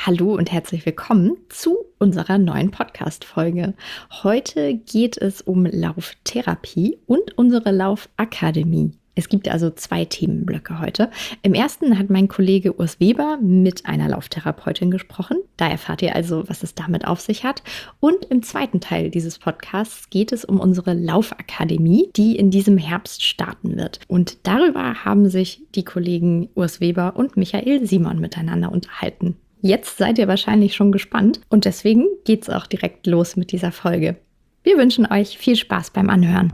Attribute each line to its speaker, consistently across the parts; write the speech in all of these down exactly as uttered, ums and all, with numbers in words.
Speaker 1: Hallo und herzlich willkommen zu unserer neuen Podcast-Folge. Heute geht es um Lauftherapie und unsere Laufakademie. Es gibt also zwei Themenblöcke heute. Im ersten hat mein Kollege Urs Weber mit einer Lauftherapeutin gesprochen. Da erfahrt ihr also, was es damit auf sich hat. Und im zweiten Teil dieses Podcasts geht es um unsere Laufakademie, die in diesem Herbst starten wird. Und darüber haben sich die Kollegen Urs Weber und Michael Simon miteinander unterhalten. Jetzt seid ihr wahrscheinlich schon gespannt und deswegen geht's auch direkt los mit dieser Folge. Wir wünschen euch viel Spaß beim Anhören.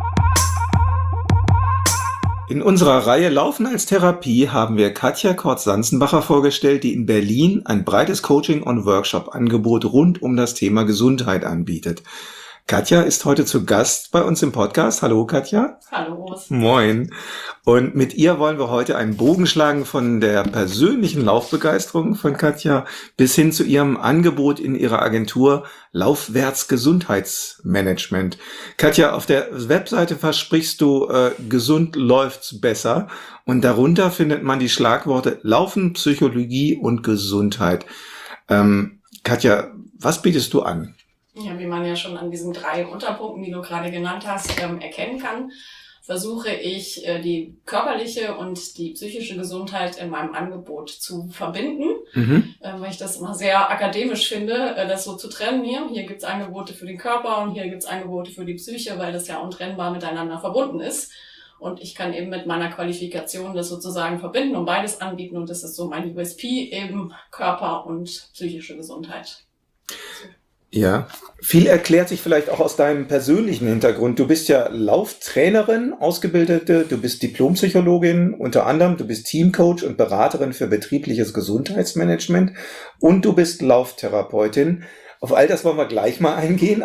Speaker 2: In unserer Reihe Laufen als Therapie haben wir Katja Kortz-Sanzenbacher vorgestellt, die in Berlin ein breites Coaching- und Workshop-Angebot rund um das Thema Gesundheit anbietet. Katja ist heute zu Gast bei uns im Podcast. Hallo Katja.
Speaker 3: Hallo Urs.
Speaker 2: Moin. Und mit ihr wollen wir heute einen Bogen schlagen von der persönlichen Laufbegeisterung von Katja bis hin zu ihrem Angebot in ihrer Agentur Laufwärts Gesundheitsmanagement. Katja, auf der Webseite versprichst du, äh, gesund läuft's besser. Und darunter findet man die Schlagworte Laufen, Psychologie und Gesundheit. Ähm, Katja, was bietest du an?
Speaker 3: Ja, wie man ja schon an diesen drei Unterpunkten, die du gerade genannt hast, ähm, erkennen kann, versuche ich, äh, die körperliche und die psychische Gesundheit in meinem Angebot zu verbinden, mhm. äh, weil ich das immer sehr akademisch finde, äh, das so zu trennen hier. Hier gibt's Angebote für den Körper und hier gibt's Angebote für die Psyche, weil das ja untrennbar miteinander verbunden ist. Und ich kann eben mit meiner Qualifikation das sozusagen verbinden und beides anbieten. Und das ist so mein U S P, eben Körper und psychische Gesundheit. So.
Speaker 2: Ja, viel erklärt sich vielleicht auch aus deinem persönlichen Hintergrund. Du bist ja Lauftrainerin, Ausgebildete, du bist Diplompsychologin unter anderem, du bist Teamcoach und Beraterin für betriebliches Gesundheitsmanagement und du bist Lauftherapeutin. Auf all das wollen wir gleich mal eingehen,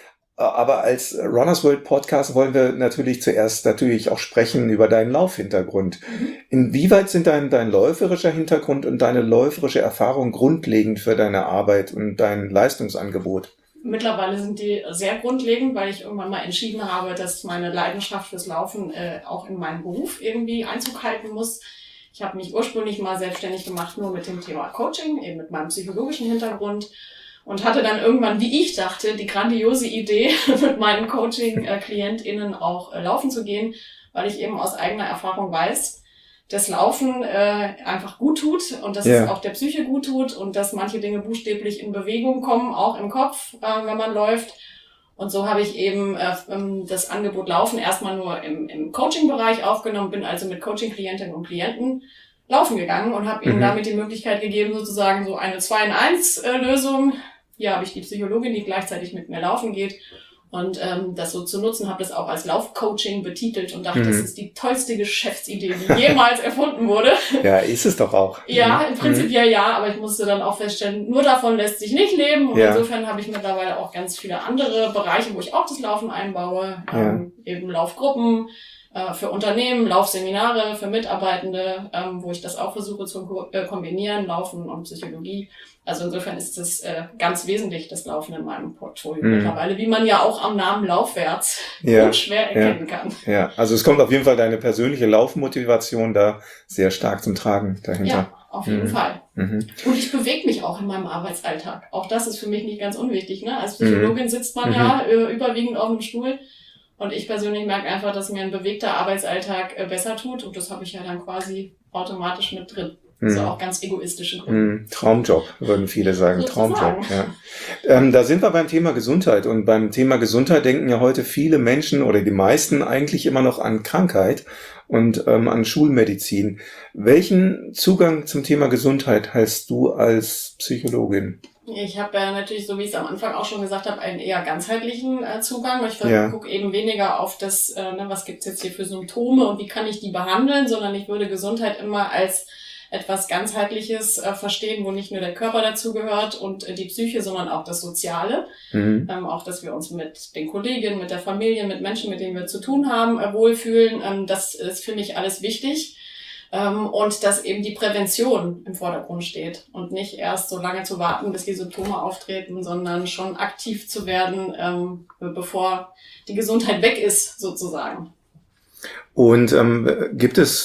Speaker 2: aber als Runners World Podcast wollen wir natürlich zuerst natürlich auch sprechen über deinen Laufhintergrund. Inwieweit sind dein, dein läuferischer Hintergrund und deine läuferische Erfahrung grundlegend für deine Arbeit und dein Leistungsangebot?
Speaker 3: Mittlerweile sind die sehr grundlegend, weil ich irgendwann mal entschieden habe, dass meine Leidenschaft fürs Laufen äh, auch in meinen Beruf irgendwie Einzug halten muss. Ich habe mich ursprünglich mal selbstständig gemacht, nur mit dem Thema Coaching, eben mit meinem psychologischen Hintergrund. Und hatte dann irgendwann, wie ich dachte, die grandiose Idee, mit meinen Coaching-KlientInnen auch äh, laufen zu gehen, weil ich eben aus eigener Erfahrung weiß, dass Laufen äh, einfach gut tut und dass yeah. es auch der Psyche gut tut und dass manche Dinge buchstäblich in Bewegung kommen, auch im Kopf, äh, wenn man läuft. Und so habe ich eben äh, das Angebot Laufen erstmal nur im, im Coaching-Bereich aufgenommen, bin also mit Coaching-Klientinnen und Klienten laufen gegangen und habe ihnen mhm. damit die Möglichkeit gegeben, sozusagen so eine zwei in eins Lösung. Hier habe ich die Psychologin, die gleichzeitig mit mir laufen geht und ähm, das so zu nutzen, habe das auch als Laufcoaching betitelt und dachte, mhm. das ist die tollste Geschäftsidee, die jemals erfunden wurde.
Speaker 2: Ja, ist es doch auch.
Speaker 3: Ja, im Prinzip ja, ja, aber ich musste dann auch feststellen, nur davon lässt sich nicht leben und ja. insofern habe ich mittlerweile auch ganz viele andere Bereiche, wo ich auch das Laufen einbaue, ähm, ja. eben Laufgruppen, für Unternehmen, Laufseminare, für Mitarbeitende, ähm, wo ich das auch versuche zu ko- äh, kombinieren, Laufen und Psychologie. Also insofern ist das äh, ganz wesentlich, das Laufen in meinem Portfolio mhm. mittlerweile, wie man ja auch am Namen Laufwärts ja, unschwer erkennen
Speaker 2: ja,
Speaker 3: kann.
Speaker 2: Ja, also es kommt auf jeden Fall deine persönliche Laufmotivation da sehr stark zum Tragen dahinter.
Speaker 3: Ja, auf jeden
Speaker 2: mhm.
Speaker 3: Fall. Mhm. Und ich bewege mich auch in meinem Arbeitsalltag. Auch das ist für mich nicht ganz unwichtig. Ne? Als Psychologin mhm. sitzt man mhm. ja äh, überwiegend auf dem Stuhl. Und ich persönlich merke einfach, dass mir ein bewegter Arbeitsalltag äh, besser tut. Und das habe ich ja dann quasi automatisch mit drin. Also auch ganz egoistische Gründe.
Speaker 2: Traumjob, würden viele sagen. Traumjob, ja. Ähm, da sind wir beim Thema Gesundheit. Und beim Thema Gesundheit denken ja heute viele Menschen oder die meisten eigentlich immer noch an Krankheit und ähm, an Schulmedizin. Welchen Zugang zum Thema Gesundheit hast du als Psychologin?
Speaker 3: Ich habe ja natürlich, so wie ich es am Anfang auch schon gesagt habe, einen eher ganzheitlichen äh, Zugang. Ich
Speaker 2: ja.
Speaker 3: gucke eben weniger auf das, äh, ne, was gibt's jetzt hier für Symptome und wie kann ich die behandeln, sondern ich würde Gesundheit immer als etwas Ganzheitliches äh, verstehen, wo nicht nur der Körper dazugehört und äh, die Psyche, sondern auch das Soziale. Mhm. Ähm, auch, dass wir uns mit den Kolleginnen, mit der Familie, mit Menschen, mit denen wir zu tun haben, äh, wohlfühlen. Ähm, das ist für mich alles wichtig. Ähm, und dass eben die Prävention im Vordergrund steht und nicht erst so lange zu warten, bis die Symptome auftreten, sondern schon aktiv zu werden, ähm, bevor die Gesundheit weg ist, sozusagen.
Speaker 2: Und ähm, gibt es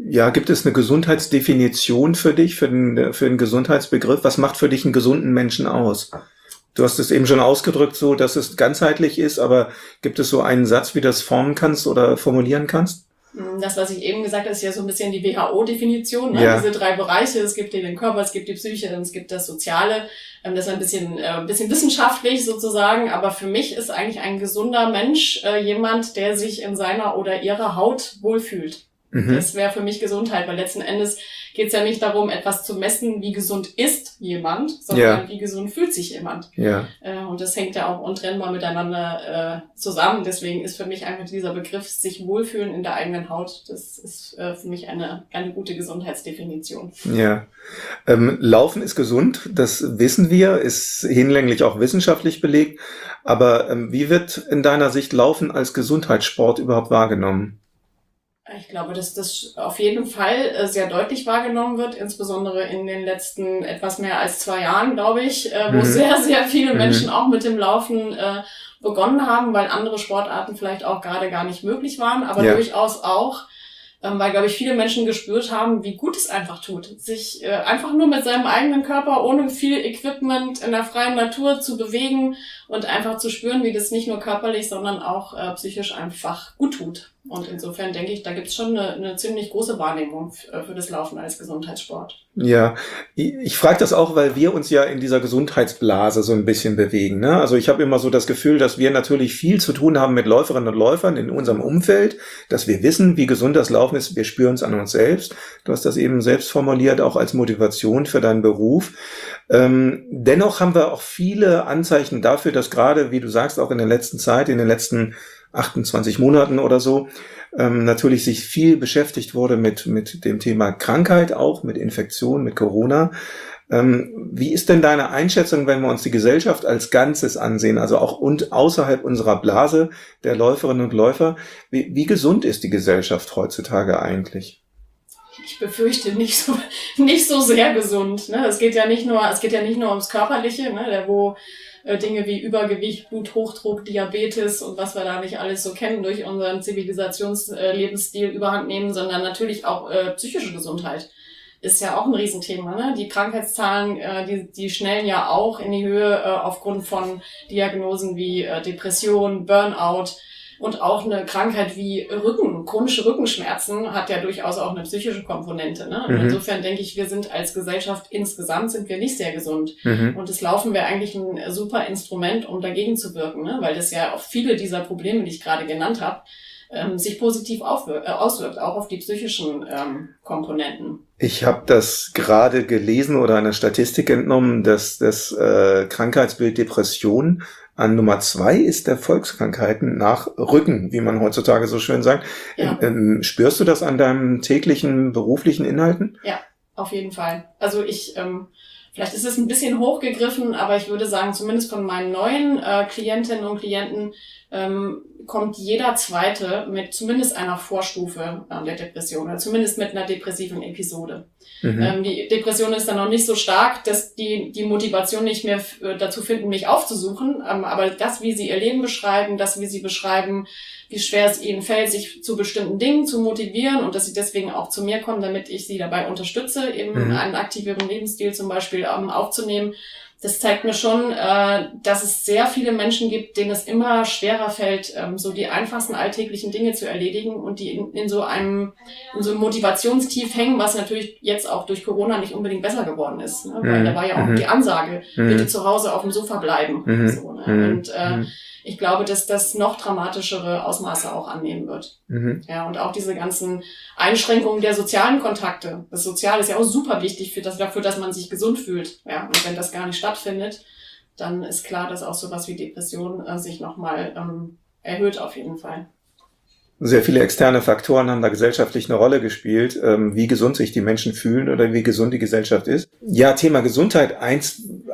Speaker 2: Ja, gibt es eine Gesundheitsdefinition für dich, für den, für den Gesundheitsbegriff? Was macht für dich einen gesunden Menschen aus? Du hast es eben schon ausgedrückt, so, dass es ganzheitlich ist, aber gibt es so einen Satz, wie du das formen kannst oder formulieren kannst?
Speaker 3: Das, was ich eben gesagt habe, ist ja so ein bisschen die W H O-Definition, ne?
Speaker 2: Ja.
Speaker 3: Diese drei Bereiche. Es gibt den Körper, es gibt die Psyche, und es gibt das Soziale. Das ist ein bisschen, ein bisschen wissenschaftlich sozusagen, aber für mich ist eigentlich ein gesunder Mensch jemand, der sich in seiner oder ihrer Haut wohlfühlt. Mhm. Das wäre für mich Gesundheit, weil letzten Endes geht es ja nicht darum, etwas zu messen, wie gesund ist jemand, sondern ja. wie gesund fühlt sich jemand.
Speaker 2: Ja.
Speaker 3: Äh, und das hängt ja auch untrennbar miteinander äh, zusammen. Deswegen ist für mich einfach dieser Begriff, sich wohlfühlen in der eigenen Haut, das ist äh, für mich eine, eine gute Gesundheitsdefinition.
Speaker 2: Ja. Ähm, Laufen ist gesund, das wissen wir, ist hinlänglich auch wissenschaftlich belegt. Aber ähm, wie wird in deiner Sicht Laufen als Gesundheitssport überhaupt wahrgenommen?
Speaker 3: Ich glaube, dass das auf jeden Fall sehr deutlich wahrgenommen wird, insbesondere in den letzten etwas mehr als zwei Jahren, glaube ich, wo mhm. sehr, sehr viele mhm. Menschen auch mit dem Laufen äh, begonnen haben, weil andere Sportarten vielleicht auch gerade gar nicht möglich waren, aber ja. durchaus auch, ähm, weil, glaube ich, viele Menschen gespürt haben, wie gut es einfach tut, sich äh, einfach nur mit seinem eigenen Körper ohne viel Equipment in der freien Natur zu bewegen und einfach zu spüren, wie das nicht nur körperlich, sondern auch äh, psychisch einfach gut tut. Und insofern denke ich, da gibt es schon eine, eine ziemlich große Wahrnehmung für, für das Laufen als Gesundheitssport.
Speaker 2: Ja, ich, ich frage das auch, weil wir uns ja in dieser Gesundheitsblase so ein bisschen bewegen, ne? Also ich habe immer so das Gefühl, dass wir natürlich viel zu tun haben mit Läuferinnen und Läufern in unserem Umfeld, dass wir wissen, wie gesund das Laufen ist. Wir spüren es an uns selbst. Du hast das eben selbst formuliert, auch als Motivation für deinen Beruf. Ähm, dennoch haben wir auch viele Anzeichen dafür, dass gerade, wie du sagst, auch in der letzten Zeit, in den letzten achtundzwanzig Monaten oder so, ähm, natürlich sich viel beschäftigt wurde mit mit dem Thema Krankheit auch, mit Infektion, mit Corona. Ähm, wie ist denn deine Einschätzung, wenn wir uns die Gesellschaft als Ganzes ansehen, also auch und außerhalb unserer Blase der Läuferinnen und Läufer, wie, wie gesund ist die Gesellschaft heutzutage eigentlich?
Speaker 3: Ich befürchte nicht so nicht so sehr gesund. Ne? Es geht ja nicht nur es geht ja nicht nur ums Körperliche, ne? Der, wo Dinge wie Übergewicht, Bluthochdruck, Diabetes und was wir da nicht alles so kennen durch unseren Zivilisationslebensstil überhand nehmen, sondern natürlich auch äh, psychische Gesundheit ist ja auch ein Riesenthema. Ne? Die Krankheitszahlen, äh, die, die schnellen ja auch in die Höhe äh, aufgrund von Diagnosen wie äh, Depression, Burnout. Und auch eine Krankheit wie Rücken, chronische Rückenschmerzen hat ja durchaus auch eine psychische Komponente. Ne? Mhm. Insofern denke ich, wir sind als Gesellschaft insgesamt sind wir nicht sehr gesund. Mhm. Und das Laufen wäre eigentlich ein super Instrument, um dagegen zu wirken, ne? Weil das ja auf viele dieser Probleme, die ich gerade genannt habe, ähm, sich positiv aufwirkt, äh, auswirkt, auch auf die psychischen ähm, Komponenten.
Speaker 2: Ich habe das gerade gelesen oder einer Statistik entnommen, dass das äh, Krankheitsbild Depression an Nummer zwei ist der Volkskrankheiten nach Rücken, wie man heutzutage so schön sagt. Ja. Ähm, spürst du das an deinen täglichen beruflichen Inhalten?
Speaker 3: Ja, auf jeden Fall. Also ich, ähm, vielleicht ist es ein bisschen hochgegriffen, aber ich würde sagen, zumindest von meinen neuen äh, Klientinnen und Klienten ähm, kommt jeder Zweite mit zumindest einer Vorstufe äh, der Depression oder zumindest mit einer depressiven Episode. Mhm. Ähm, die Depression ist dann noch nicht so stark, dass die die Motivation nicht mehr f- dazu finden, mich aufzusuchen. Ähm, aber das, wie sie ihr Leben beschreiben, das, wie sie beschreiben, wie schwer es ihnen fällt, sich zu bestimmten Dingen zu motivieren und dass sie deswegen auch zu mir kommen, damit ich sie dabei unterstütze, eben mhm. einen aktiveren Lebensstil zum Beispiel ähm, aufzunehmen. Das zeigt mir schon, äh, dass es sehr viele Menschen gibt, denen es immer schwerer fällt, ähm, so die einfachsten alltäglichen Dinge zu erledigen und die in, in so einem in so einem Motivationstief hängen, was natürlich jetzt auch durch Corona nicht unbedingt besser geworden ist. Ne? Weil mhm. da war ja auch mhm. die Ansage, mhm. bitte zu Hause auf dem Sofa bleiben. Mhm. So, ne? Und äh, mhm. ich glaube, dass das noch dramatischere Ausmaße auch annehmen wird. Mhm. Ja, und auch diese ganzen Einschränkungen der sozialen Kontakte. Das Soziale ist ja auch super wichtig für das, dafür, dass man sich gesund fühlt. Ja, und wenn das gar nicht stattfindet, dann ist klar, dass auch sowas wie Depression äh, sich nochmal ähm, erhöht auf jeden Fall.
Speaker 2: Sehr viele externe Faktoren haben da gesellschaftlich eine Rolle gespielt, ähm, wie gesund sich die Menschen fühlen oder wie gesund die Gesellschaft ist. Ja, Thema Gesundheit. Eins,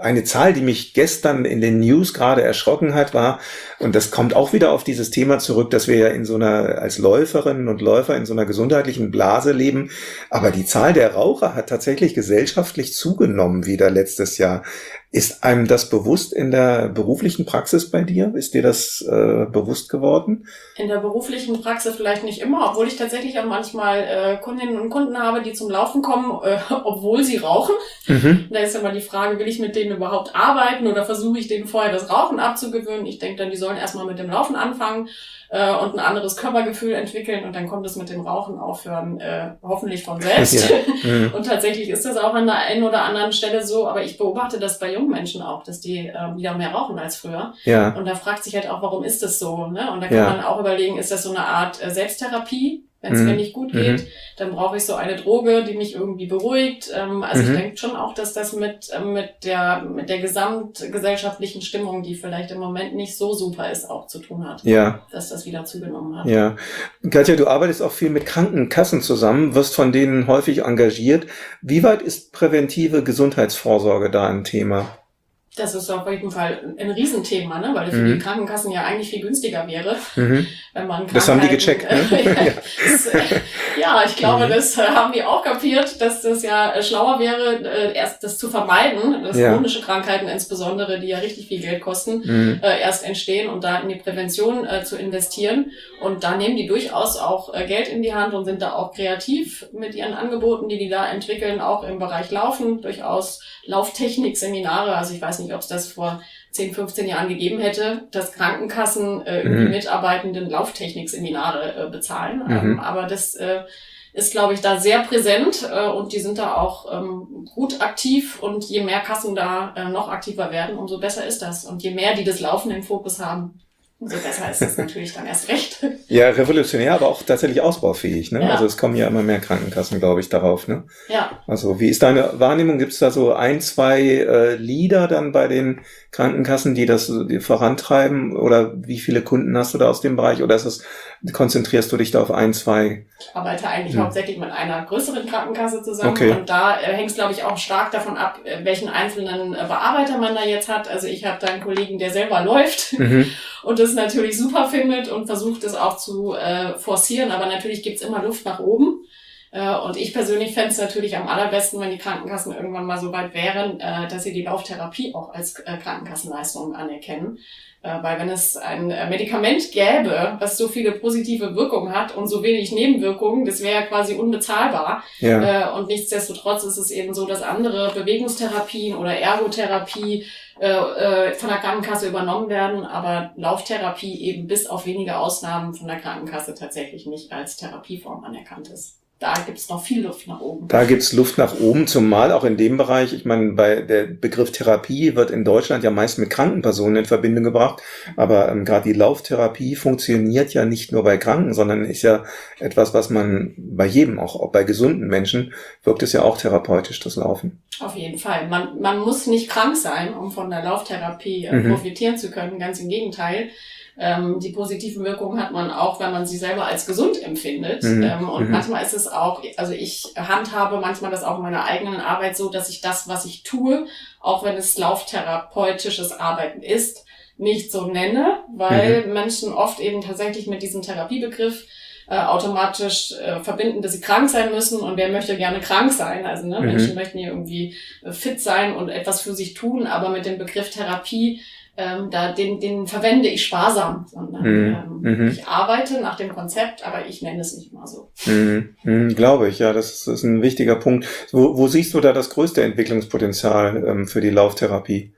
Speaker 2: eine Zahl, die mich gestern in den News gerade erschrocken hat, war, und das kommt auch wieder auf dieses Thema zurück, dass wir ja in so einer, als Läuferinnen und Läufer in so einer gesundheitlichen Blase leben. Aber die Zahl der Raucher hat tatsächlich gesellschaftlich zugenommen wieder letztes Jahr. Ist einem das bewusst in der beruflichen Praxis bei dir? Ist dir das äh, bewusst geworden?
Speaker 3: In der beruflichen Praxis vielleicht nicht immer, obwohl ich tatsächlich auch manchmal äh, Kundinnen und Kunden habe, die zum Laufen kommen, äh, obwohl sie rauchen. Mhm. Da ist immer die Frage, will ich mit denen überhaupt arbeiten oder versuche ich denen vorher das Rauchen abzugewöhnen? Ich denke dann, die sollen erstmal mit dem Laufen anfangen äh, und ein anderes Körpergefühl entwickeln und dann kommt es mit dem Rauchen aufhören, äh, hoffentlich von selbst. Ja. Mhm. Und tatsächlich ist das auch an der einen oder anderen Stelle so, aber ich beobachte das bei jungen Menschen auch, dass die äh, wieder mehr rauchen als früher. Ja. Und da fragt sich halt auch, warum ist das so? Ne? Und da kann ja. man auch überlegen, ist das so eine Art äh, Selbsttherapie? Wenn es mhm. mir nicht gut geht, mhm. dann brauche ich so eine Droge, die mich irgendwie beruhigt. Ähm, also mhm. ich denke schon auch, dass das mit äh, mit der mit der gesamtgesellschaftlichen Stimmung, die vielleicht im Moment nicht so super ist, auch zu tun hat. Ja. Dass das wieder zugenommen hat.
Speaker 2: Ja. Katja, du arbeitest auch viel mit Krankenkassen zusammen, wirst von denen häufig engagiert. Wie weit ist präventive Gesundheitsvorsorge da ein Thema?
Speaker 3: Das ist auf jeden Fall ein Riesenthema, ne? Weil für mhm. die Krankenkassen ja eigentlich viel günstiger wäre, mhm. wenn man
Speaker 2: das haben die gecheckt, ne?
Speaker 3: ja, das, äh, ja, ich glaube, mhm. das äh, haben die auch kapiert, dass das ja äh, schlauer wäre, äh, erst das zu vermeiden, dass ja. chronische Krankheiten insbesondere, die ja richtig viel Geld kosten, mhm. äh, erst entstehen und da in die Prävention äh, zu investieren. Und da nehmen die durchaus auch äh, Geld in die Hand und sind da auch kreativ mit ihren Angeboten, die die da entwickeln, auch im Bereich Laufen, durchaus Lauftechnik-Seminare. Also ich weiß nicht, ob es das vor zehn, fünfzehn Jahren gegeben hätte, dass Krankenkassen äh, mhm. die Mitarbeitenden Lauftechnik-Seminare äh, bezahlen. Mhm. Ähm, aber das äh, ist, glaube ich, da sehr präsent äh, und die sind da auch ähm, gut aktiv und je mehr Kassen da äh, noch aktiver werden, umso besser ist das. Und je mehr die das Laufen im Fokus haben, umso besser ist das natürlich dann erst recht.
Speaker 2: Ja, revolutionär, aber auch tatsächlich ausbaufähig, ne? Ja. Also es kommen ja immer mehr Krankenkassen, glaube ich, darauf, ne?
Speaker 3: Ja.
Speaker 2: Also wie ist deine Wahrnehmung? Gibt es da so ein, zwei äh, Leader dann bei den Krankenkassen, die das die vorantreiben? Oder wie viele Kunden hast du da aus dem Bereich? Oder ist es, konzentrierst du dich da auf ein, zwei?
Speaker 3: Ich arbeite eigentlich hm. hauptsächlich mit einer größeren Krankenkasse zusammen. Okay. Und da äh, hängt es, glaube ich, auch stark davon ab, äh, welchen einzelnen äh, Bearbeiter man da jetzt hat. Also ich habe da einen Kollegen, der selber läuft mhm. und das natürlich super findet und versucht es auch zu äh, forcieren. Aber natürlich gibt's immer Luft nach oben. Äh, und ich persönlich fände es natürlich am allerbesten, wenn die Krankenkassen irgendwann mal so weit wären, äh, dass sie die Lauftherapie auch als äh, Krankenkassenleistung anerkennen. Äh, weil wenn es ein äh, Medikament gäbe, was so viele positive Wirkungen hat und so wenig Nebenwirkungen, das wäre ja quasi unbezahlbar. Ja. Äh, und nichtsdestotrotz ist es eben so, dass andere Bewegungstherapien oder Ergotherapie äh, äh, von der Krankenkasse übernommen werden, aber Lauftherapie eben bis auf wenige Ausnahmen von der Krankenkasse tatsächlich nicht als Therapieform anerkannt ist. Da gibt's noch viel Luft nach oben.
Speaker 2: Da gibt's Luft nach oben, zumal auch in dem Bereich, ich meine, bei der Begriff Therapie wird in Deutschland ja meist mit kranken Personen in Verbindung gebracht, aber ähm, gerade die Lauftherapie funktioniert ja nicht nur bei Kranken, sondern ist ja etwas, was man bei jedem, auch, auch bei gesunden Menschen, wirkt es ja auch therapeutisch, das Laufen.
Speaker 3: Auf jeden Fall. Man, man muss nicht krank sein, um von der Lauftherapie äh, mhm. profitieren zu können, ganz im Gegenteil. Ähm, die positiven Wirkungen hat man auch, wenn man sie selber als gesund empfindet. Mhm. Ähm, und mhm. manchmal ist es auch, also ich handhabe manchmal das auch in meiner eigenen Arbeit so, dass ich das, was ich tue, auch wenn es lauftherapeutisches Arbeiten ist, nicht so nenne, weil mhm. Menschen oft eben tatsächlich mit diesem Therapiebegriff äh, automatisch äh, verbinden, dass sie krank sein müssen und wer möchte gerne krank sein. Also ne, mhm. Menschen möchten ja irgendwie äh, fit sein und etwas für sich tun, aber mit dem Begriff Therapie Ähm, da den, den verwende ich sparsam, sondern mhm. ähm, ich arbeite nach dem Konzept, aber ich nenne es nicht mal so.
Speaker 2: Mhm. Mhm, glaube ich, ja, das ist, das ist ein wichtiger Punkt. Wo, wo siehst du da das größte Entwicklungspotenzial ähm, für die Lauftherapie?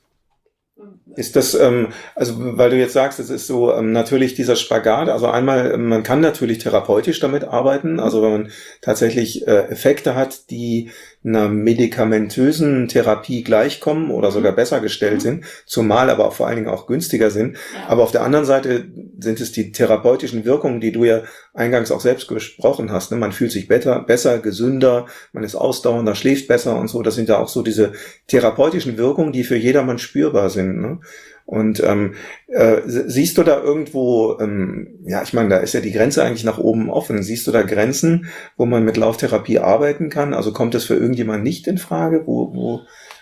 Speaker 2: Ist das, ähm, also weil du jetzt sagst, es ist so ähm, natürlich dieser Spagat, also einmal, man kann natürlich therapeutisch damit arbeiten, also wenn man tatsächlich äh, Effekte hat, die einer medikamentösen Therapie gleichkommen oder sogar besser gestellt sind, zumal aber auch vor allen Dingen auch günstiger sind. Ja. Aber auf der anderen Seite sind es die therapeutischen Wirkungen, die du ja eingangs auch selbst gesprochen hast. Ne? Man fühlt sich besser, besser, gesünder, man ist ausdauernder, schläft besser und so. Das sind ja auch so diese therapeutischen Wirkungen, die für jedermann spürbar sind. Ne? Und ähm, äh, siehst du da irgendwo, ähm, ja, ich meine, da ist ja die Grenze eigentlich nach oben offen. Siehst du da Grenzen, wo man mit Lauftherapie arbeiten kann? Also kommt das für irgendjemand nicht in Frage? Wo, wo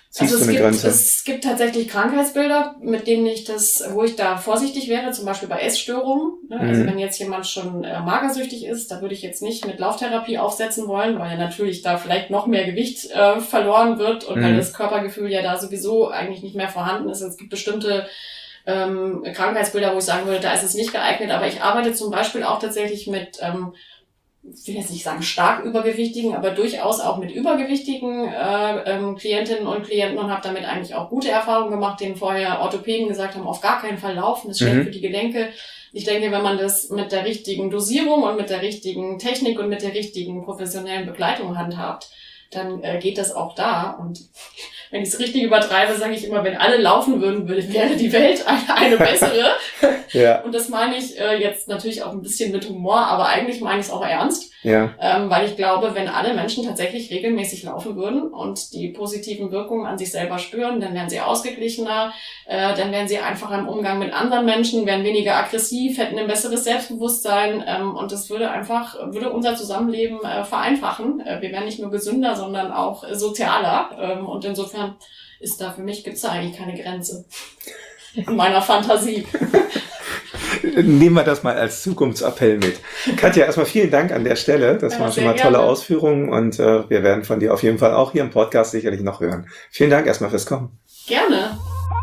Speaker 2: ziehst
Speaker 3: also
Speaker 2: du
Speaker 3: es
Speaker 2: eine
Speaker 3: gibt,
Speaker 2: Grenze?
Speaker 3: Es gibt tatsächlich Krankheitsbilder, mit denen ich das, wo ich da vorsichtig wäre, zum Beispiel bei Essstörungen. Ne? Also
Speaker 2: Mhm.
Speaker 3: wenn jetzt jemand schon äh, magersüchtig ist, da würde ich jetzt nicht mit Lauftherapie aufsetzen wollen, weil ja natürlich da vielleicht noch mehr Gewicht äh, verloren wird und
Speaker 2: Mhm.
Speaker 3: weil das Körpergefühl ja da sowieso eigentlich nicht mehr vorhanden ist. Es gibt bestimmte ähm, Krankheitsbilder, wo ich sagen würde, da ist es nicht geeignet. Aber ich arbeite zum Beispiel auch tatsächlich mit ähm, ich will jetzt nicht sagen stark übergewichtigen, aber durchaus auch mit übergewichtigen äh, ähm, Klientinnen und Klienten und habe damit eigentlich auch gute Erfahrungen gemacht, denen vorher Orthopäden gesagt haben, auf gar keinen Fall laufen, das ist schlecht
Speaker 2: Mhm.
Speaker 3: für die Gelenke. Ich denke, wenn man das mit der richtigen Dosierung und mit der richtigen Technik und mit der richtigen professionellen Begleitung handhabt, dann äh, geht das auch da. Und wenn ich es richtig übertreibe, sage ich immer, wenn alle laufen würden, würde, wäre die Welt eine, eine bessere.
Speaker 2: Ja.
Speaker 3: Und das meine ich äh, jetzt natürlich auch ein bisschen mit Humor, aber eigentlich meine ich es auch ernst.
Speaker 2: Ja.
Speaker 3: Ähm, weil ich glaube, wenn alle Menschen tatsächlich regelmäßig laufen würden und die positiven Wirkungen an sich selber spüren, dann wären sie ausgeglichener, äh, dann wären sie einfacher im Umgang mit anderen Menschen, wären weniger aggressiv, hätten ein besseres Selbstbewusstsein ähm, und das würde einfach, würde unser Zusammenleben äh, vereinfachen. Äh, wir wären nicht nur gesünder, sondern auch äh, sozialer ähm, und insofern ist da für mich, gibt's da eigentlich keine Grenze in meiner Fantasie.
Speaker 2: Nehmen wir das mal als Zukunftsappell mit. Katja, erstmal vielen Dank an der Stelle. Das
Speaker 3: Ja,
Speaker 2: waren schon
Speaker 3: sehr
Speaker 2: mal tolle
Speaker 3: gerne.
Speaker 2: Ausführungen und äh, wir werden von dir auf jeden Fall auch hier im Podcast sicherlich noch hören. Vielen Dank erstmal fürs Kommen.
Speaker 3: Gerne.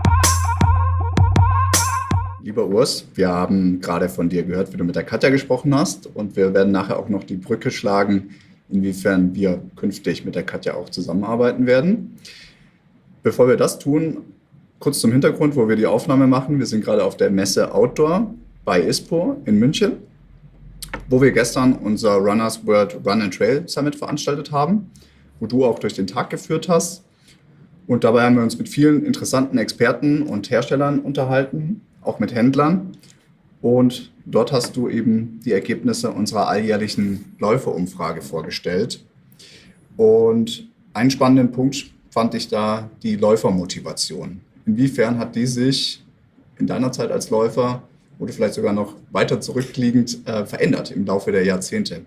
Speaker 4: Lieber Urs, wir haben gerade von dir gehört, wie du mit der Katja gesprochen hast und wir werden nachher auch noch die Brücke schlagen, inwiefern wir künftig mit der Katja auch zusammenarbeiten werden. Bevor wir das tun, kurz zum Hintergrund, wo wir die Aufnahme machen. Wir sind gerade auf der Messe Outdoor bei ISPO in München, wo wir gestern unser Runners World Run and Trail Summit veranstaltet haben, wo du auch durch den Tag geführt hast. Und dabei haben wir uns mit vielen interessanten Experten und Herstellern unterhalten, auch mit Händlern. Und dort hast du eben die Ergebnisse unserer alljährlichen Läuferumfrage vorgestellt. Und einen spannenden Punkt fand ich da die Läufermotivation. Inwiefern hat die sich in deiner Zeit als Läufer oder vielleicht sogar noch weiter zurückliegend äh, verändert im Laufe der Jahrzehnte?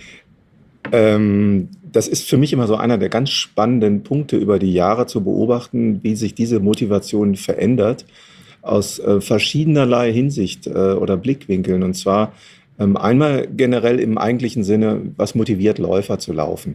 Speaker 5: Ähm, das ist für mich immer so einer der ganz spannenden Punkte über die Jahre zu beobachten, wie sich diese Motivation verändert aus äh, verschiedenerlei Hinsicht äh, oder Blickwinkeln. Und zwar ähm, einmal generell im eigentlichen Sinne, was motiviert Läufer zu laufen?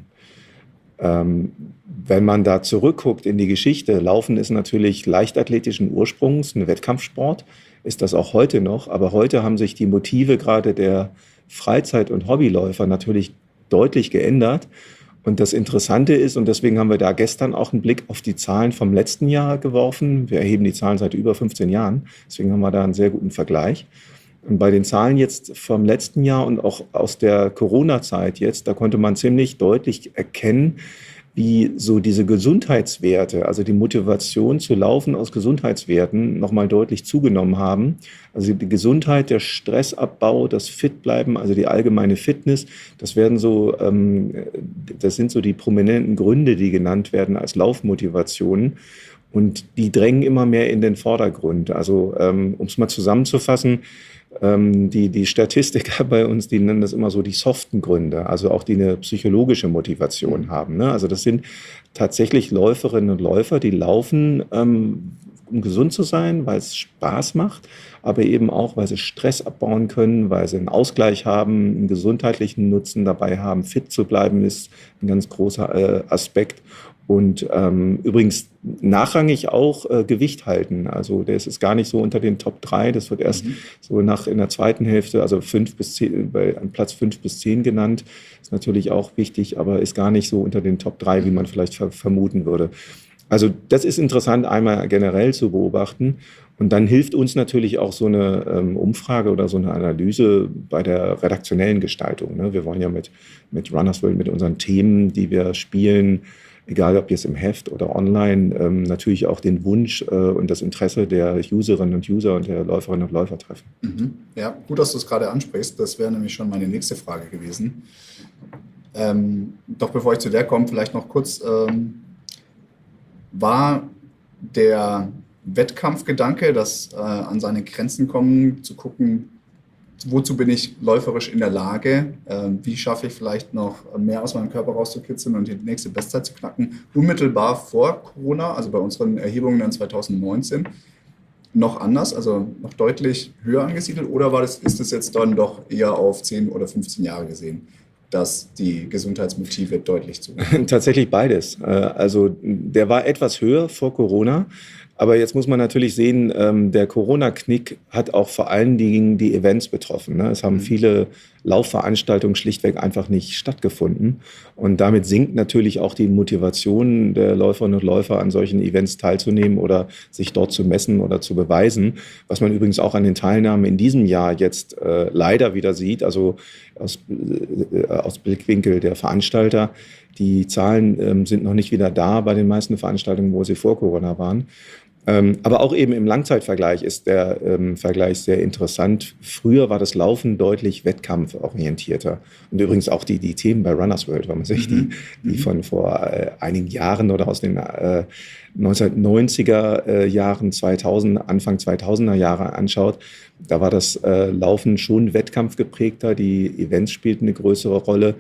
Speaker 5: Ähm, wenn man da zurückguckt in die Geschichte, Laufen ist natürlich leichtathletischen Ursprungs, ein Wettkampfsport, ist das auch heute noch. Aber heute haben sich die Motive gerade der Freizeit- und Hobbyläufer natürlich deutlich geändert. Und das Interessante ist, und deswegen haben wir da gestern auch einen Blick auf die Zahlen vom letzten Jahr geworfen. Wir erheben die Zahlen seit über fünfzehn Jahren, deswegen haben wir da einen sehr guten Vergleich. Und bei den Zahlen jetzt vom letzten Jahr und auch aus der Corona-Zeit jetzt, da konnte man ziemlich deutlich erkennen, wie so diese Gesundheitswerte, also die Motivation zu laufen aus Gesundheitswerten nochmal deutlich zugenommen haben. Also die Gesundheit, der Stressabbau, das Fitbleiben, also die allgemeine Fitness, das werden so, ähm, das sind so die prominenten Gründe, die genannt werden als Laufmotivationen. Und die drängen immer mehr in den Vordergrund. Also ähm, um es mal zusammenzufassen, ähm, die, die Statistiker bei uns, die nennen das immer so die soften Gründe, also auch die eine psychologische Motivation haben. Ne? Also das sind tatsächlich Läuferinnen und Läufer, die laufen, ähm, um gesund zu sein, weil es Spaß macht, aber eben auch, weil sie Stress abbauen können, weil sie einen Ausgleich haben, einen gesundheitlichen Nutzen dabei haben. Fit zu bleiben ist ein ganz großer äh, Aspekt. Und ähm, übrigens nachrangig auch äh, Gewicht halten. Also das ist gar nicht so unter den Top drei. Das wird erst mhm. so nach in der zweiten Hälfte, also fünf bis zehn, bei an Platz fünf bis zehn genannt. Ist natürlich auch wichtig, aber ist gar nicht so unter den Top drei, wie man vielleicht ver- vermuten würde. Also das ist interessant, einmal generell zu beobachten. Und dann hilft uns natürlich auch so eine ähm, Umfrage oder so eine Analyse bei der redaktionellen Gestaltung. Ne? Wir wollen ja mit, mit Runners World, mit unseren Themen, die wir spielen, egal ob jetzt im Heft oder online, ähm, natürlich auch den Wunsch äh, und das Interesse der Userinnen und User und der Läuferinnen und Läufer treffen.
Speaker 4: Mhm. Ja, gut, dass du es gerade ansprichst. Das wäre nämlich schon meine nächste Frage gewesen. Ähm, doch bevor ich zu der komme, vielleicht noch kurz, ähm, war der Wettkampfgedanke, das äh, an seine Grenzen kommen, zu gucken, wozu bin ich läuferisch in der Lage, ähm, wie schaffe ich vielleicht noch mehr aus meinem Körper rauszukitzeln und die nächste Bestzeit zu knacken. Unmittelbar vor Corona, also bei unseren Erhebungen dann zwanzig neunzehn, noch anders, also noch deutlich höher angesiedelt, oder war das, ist das jetzt dann doch eher auf zehn oder fünfzehn Jahre gesehen, dass die Gesundheitsmotive deutlich zunehmen?
Speaker 5: Tatsächlich beides. Also der war etwas höher vor Corona, aber jetzt muss man natürlich sehen, der Corona-Knick hat auch vor allen Dingen die Events betroffen. Es haben viele Laufveranstaltungen schlichtweg einfach nicht stattgefunden. Und damit sinkt natürlich auch die Motivation der Läuferinnen und Läufer, an solchen Events teilzunehmen oder sich dort zu messen oder zu beweisen. Was man übrigens auch an den Teilnahmen in diesem Jahr jetzt äh, leider wieder sieht, also aus, äh, aus Blickwinkel der Veranstalter. Die Zahlen ähm, sind noch nicht wieder da bei den meisten Veranstaltungen, wo sie vor Corona waren. Ähm, aber auch eben im Langzeitvergleich ist der ähm, Vergleich sehr interessant. Früher war das Laufen deutlich wettkampforientierter. Und übrigens auch die, die Themen bei Runners World, wenn man sich die, die von vor äh, einigen Jahren oder aus den äh, neunzehnhundertneunziger äh, Jahren, zweitausend, Anfang zweitausender Jahre anschaut, da war das äh, Laufen schon wettkampfgeprägter. Die Events spielten eine größere Rolle.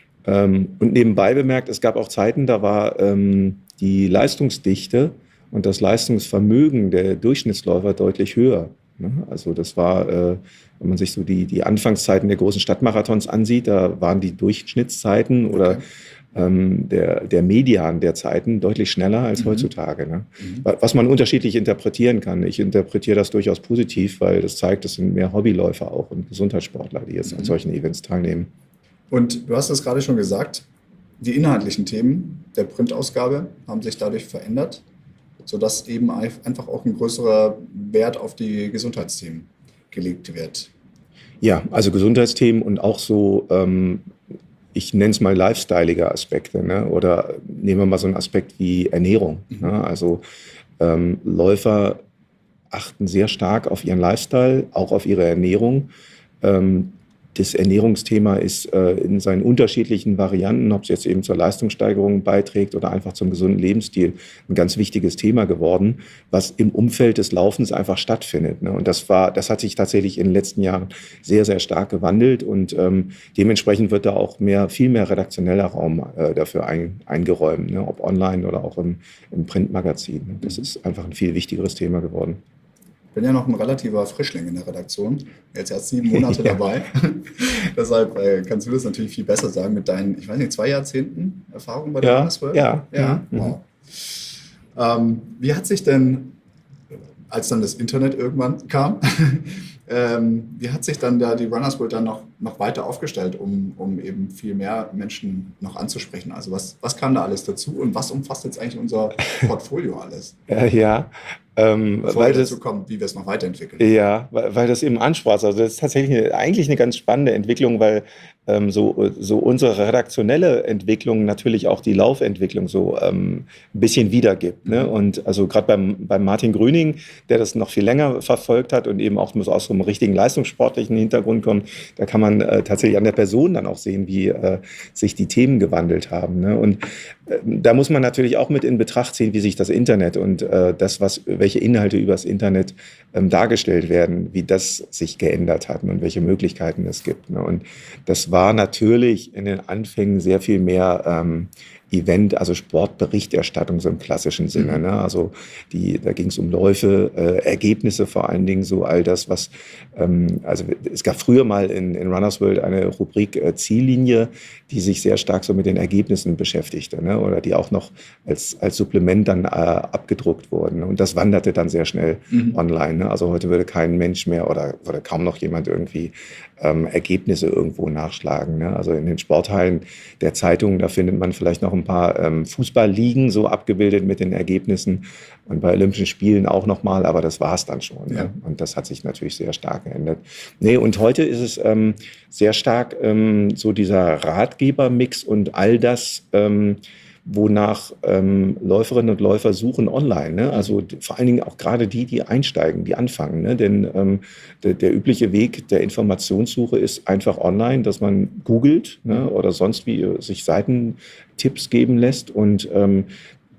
Speaker 5: Ähm, und nebenbei bemerkt, es gab auch Zeiten, da war ähm, die Leistungsdichte und das Leistungsvermögen der Durchschnittsläufer deutlich höher. Also das war, äh, wenn man sich so die, die Anfangszeiten der großen Stadtmarathons ansieht, da waren die Durchschnittszeiten okay. oder ähm, der, der Median der Zeiten deutlich schneller als mhm. heutzutage. Ne? Mhm. Was man unterschiedlich interpretieren kann. Ich interpretiere das durchaus positiv, weil das zeigt, es sind mehr Hobbyläufer auch und Gesundheitssportler, die jetzt mhm. an solchen Events teilnehmen. Und
Speaker 4: du hast es gerade schon gesagt, die inhaltlichen Themen der Printausgabe haben sich dadurch verändert, sodass eben einfach auch ein größerer Wert auf die Gesundheitsthemen gelegt wird.
Speaker 5: Ja, also Gesundheitsthemen und auch so, ähm, ich nenne es mal lifestyleige Aspekte, ne? Oder nehmen wir mal so einen Aspekt wie Ernährung. Mhm. Ne? Also ähm, Läufer achten sehr stark auf ihren Lifestyle, auch auf ihre Ernährung. Ähm, Das Ernährungsthema ist äh, in seinen unterschiedlichen Varianten, ob es jetzt eben zur Leistungssteigerung beiträgt oder einfach zum gesunden Lebensstil, ein ganz wichtiges Thema geworden, was im Umfeld des Laufens einfach stattfindet. Ne? Und das war, das hat sich tatsächlich in den letzten Jahren sehr, sehr stark gewandelt und ähm, dementsprechend wird da auch mehr, viel mehr redaktioneller Raum äh, dafür ein, eingeräumt, ne? Ob online oder auch im, im Printmagazin. Ne? Das ist einfach ein viel wichtigeres Thema geworden.
Speaker 4: Ich bin ja noch ein relativer Frischling in der Redaktion, jetzt erst sieben Monate ja. dabei. Deshalb äh, kannst du das natürlich viel besser sagen mit deinen, ich weiß nicht, zwei Jahrzehnten Erfahrung bei der Runners World?
Speaker 5: Ja,
Speaker 4: ja.
Speaker 5: Mhm.
Speaker 4: Wow. Ähm, wie hat sich denn, als dann das Internet irgendwann kam, ähm, wie hat sich dann da die Runners World dann noch, noch weiter aufgestellt, um, um eben viel mehr Menschen noch anzusprechen? Also was, was kam da alles dazu und was umfasst jetzt eigentlich unser Portfolio alles?
Speaker 5: Äh, ja, Ähm,
Speaker 4: Bevor
Speaker 5: weil
Speaker 4: wir dazu
Speaker 5: das,
Speaker 4: kommen, wie wir es noch weiterentwickeln.
Speaker 5: Ja, weil, weil das eben ansprachst. Also das ist tatsächlich eine, eigentlich eine ganz spannende Entwicklung, weil ähm, so, so unsere redaktionelle Entwicklung natürlich auch die Laufentwicklung so ähm, ein bisschen wiedergibt. Ne? Und also gerade beim, beim Martin Grüning, der das noch viel länger verfolgt hat und eben auch aus so einem richtigen leistungssportlichen Hintergrund kommt, da kann man äh, tatsächlich an der Person dann auch sehen, wie äh, sich die Themen gewandelt haben. Ne? Und äh, da muss man natürlich auch mit in Betracht ziehen, wie sich das Internet und äh, das, was welche Inhalte übers Internet ähm, dargestellt werden, wie das sich geändert hat und welche Möglichkeiten es gibt. Ne? Und das war natürlich in den Anfängen sehr viel mehr ähm, Event, also Sportberichterstattung so im klassischen Sinne. Mhm. Ne? Also die, da ging es um Läufe, äh, Ergebnisse vor allen Dingen, so all das, was, ähm, also es gab früher mal in, in Runners World eine Rubrik äh, Ziellinie, die sich sehr stark so mit den Ergebnissen beschäftigte, ne? Oder die auch noch als, als Supplement dann äh, abgedruckt wurden. Und das wanderte dann sehr schnell mhm. online. Ne? Also heute würde kein Mensch mehr oder, oder kaum noch jemand irgendwie ähm, Ergebnisse irgendwo nachschlagen. Ne? Also in den Sporthallen der Zeitungen, da findet man vielleicht noch ein paar ähm, Fußballligen so abgebildet mit den Ergebnissen und bei Olympischen Spielen auch nochmal, aber das war es dann schon. Ja. Ne? Und das hat sich natürlich sehr stark geändert. Nee, und heute ist es ähm, sehr stark ähm, so dieser Ratgebermix und all das, ähm, wonach ähm, Läuferinnen und Läufer suchen online. Ne? Also vor allen Dingen auch gerade die, die einsteigen, die anfangen. Ne? Denn ähm, der, der übliche Weg der Informationssuche ist einfach online, dass man googelt, ne? Oder sonst wie sich Seitentipps geben lässt. Und ähm,